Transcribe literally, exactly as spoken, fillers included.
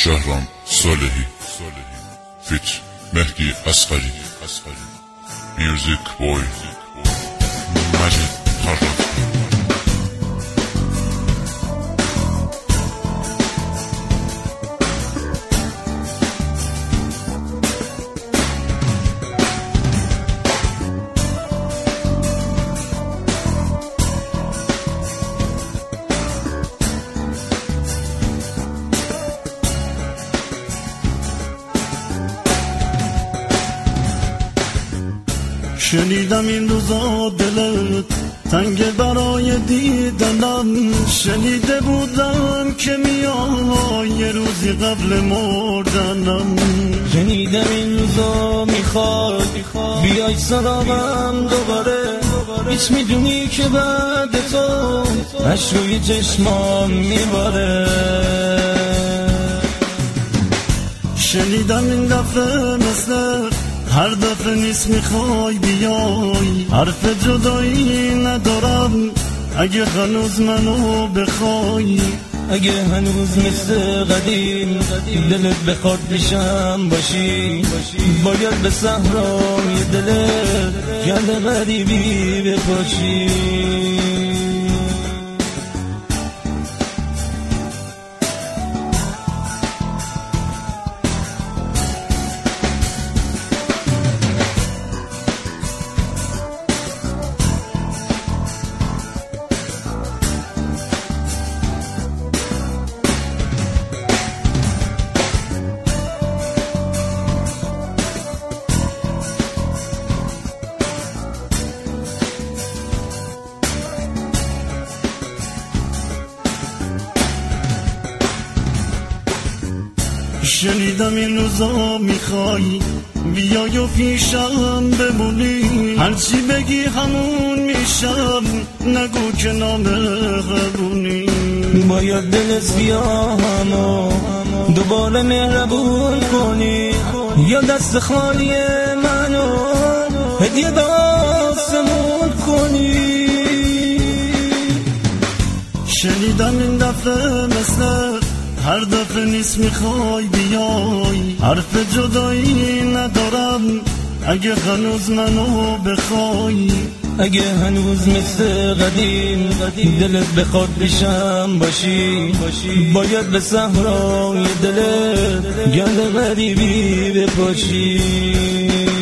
شهرام صالحی فیت مهدی اصغری میوزیک بوی مجید طرافی. شنیدم این روزا دلت تنگ برای دیدنم، شنیده بودم که میای یه روزی قبل مردنم. شنیدم این روزا میخواد بیای سراغم دوباره، هیچ میدونی که بعد تو عشق روی چشمام میباره. شنیدم این دفعه مثل هر دفعه نیست میخوای بیای، حرف جدایی ندارم اگه هنوز منو بخوای. اگه هنوز مثل قدیم دلت بخواد پیشم باشی، باید به صحرای دلت گرد غریبی بپاشی. شنیدم این روزا میخوای بیای و پیشم بمونی، هرچی بگی همون میشم، نگو که نام قبونی. باید دل سیاهمو دوباره مهربون کنی، یا دست خالی منو هدیه به آسمون کنی. شنیدم این دفعه مثل هر دفعه نیست میخوای بیای، حرف جدایی ندارم اگه هنوز منو بخوای. اگه هنوز مثل قدیم دلت بخواد پیشم باشی، باید به صحرای دلت گرد غریبی بپاشی.